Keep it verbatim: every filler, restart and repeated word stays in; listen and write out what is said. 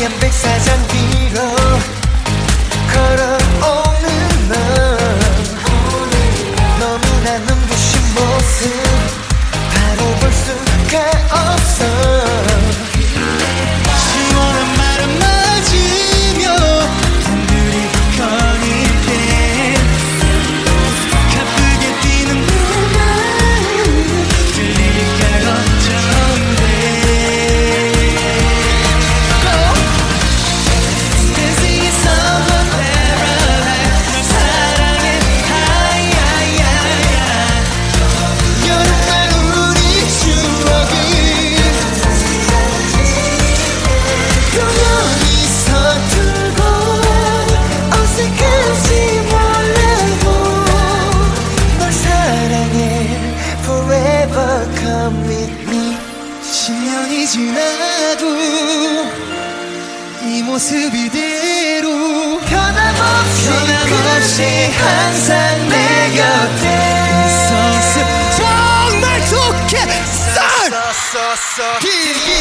하얀 백사장 위로 걸어오는 너 너무나 눈부신 모습 바로 볼 수가 없어 시원한 바람 맞으며 산들이 거닐 때 가쁘게 뛰는 내 마음 들릴까 걱정돼 Dancing in summer paradise 널 사랑해 하야야야 여름날 우리 추억이 영원히 서툴고 어색한지 몰라도 널 사랑해 Forever come with me 십 년이 지나도 이 모습 이대로 변함없이 변함없이 항상 내 곁에 있었음 정말 좋겠어 써, 써, 써. 길게